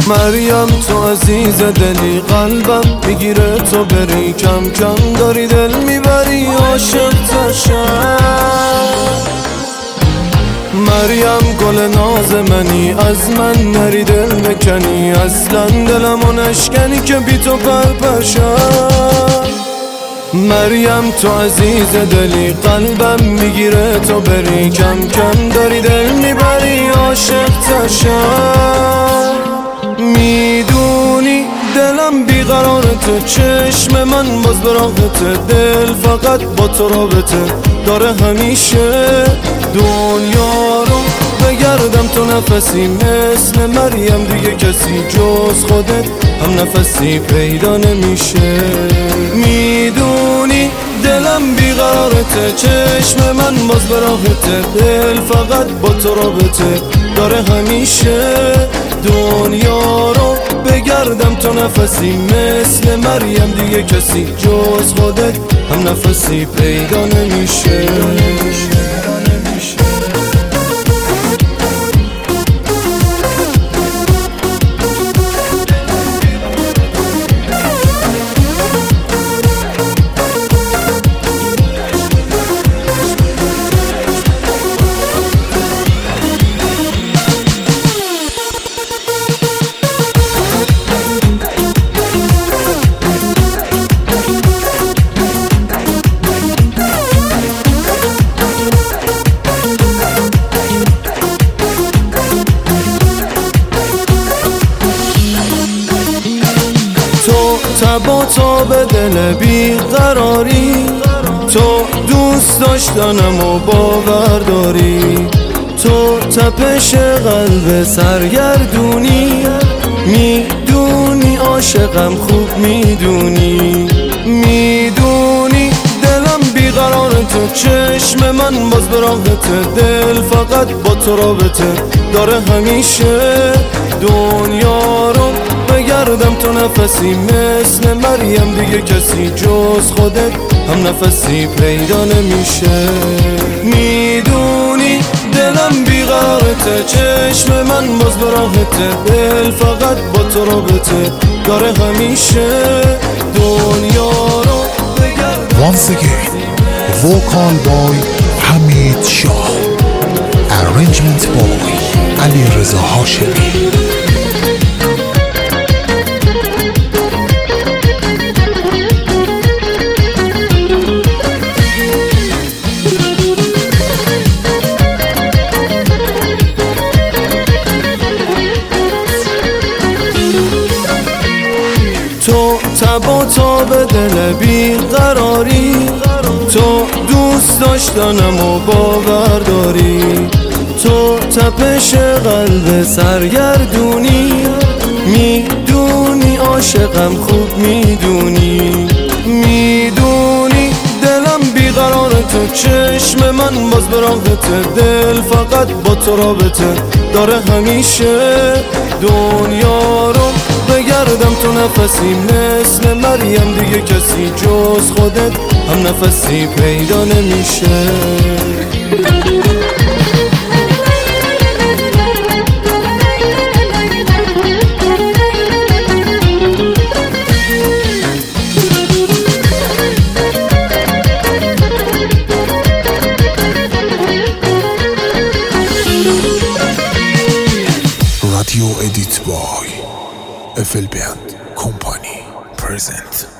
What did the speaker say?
مریم تو عزیز دلی، قلبم میگیره تو بری، کم کم داری دل میبری، عاشق تشم. مریم گل ناز منی، از من نری دل بکنی، اصلا دلمو نشکنی که بی تو پرپشم. مریم تو عزیز دلی، قلبم میگیره تو بری، کم کم داری دل میبری، عاشق تشم. میدونی دلم بیقرار تو، چشم من باز به راحته، دل فقط با تو رابطه داره همیشه. دنیا رو بگردم تو نفسی، مثل مریم دیگه کسی جز خودت هم نفسی پیدا نمیشه. میدونی دلم بیقرارته، چشم من باز به راحته، دل فقط با تو رابطه داره همیشه. دنیا رو بگردم تو نفسی، مثل مریم دیگه کسی جز خودت هم نفسی پیدا نمیشه. تبا تا به دل بیقراری، تو دوست داشتنم و باور داری، تو تپش قلب سرگردونی، میدونی عاشقم خوب میدونی. میدونی دلم بیقرار تو، چشم من باز به راحته، دل فقط با تو رابطه داره همیشه. دنیا رو بگردم تو نفسی، مثل مریم دیگه کسی جز خودت هم نفسی پیدا نمیشه. میدونی دلم بیقرارته، چشم من باز به راحته، دل فقط با تو رابطه داره همیشه. دنیا رو بگردم. Once again, vocal by حمید شاه, arrangement by علیرضا هاشمی. تو تبا تا به دل بیقراری، تو دوست داشتنم و باور داری، تو تپش قلب سرگردونی، میدونی عاشقم خوب میدونی. میدونی دلم بیقرار تو، چشم من باز به راحته، دل فقط با تو رابطه داره همیشه. دنیا رو بگردم تو نفسی، مثل مریم دیگه کسی جز خودت هم نفسی پیدا نمیشه. Radio edit by FL Band Company present.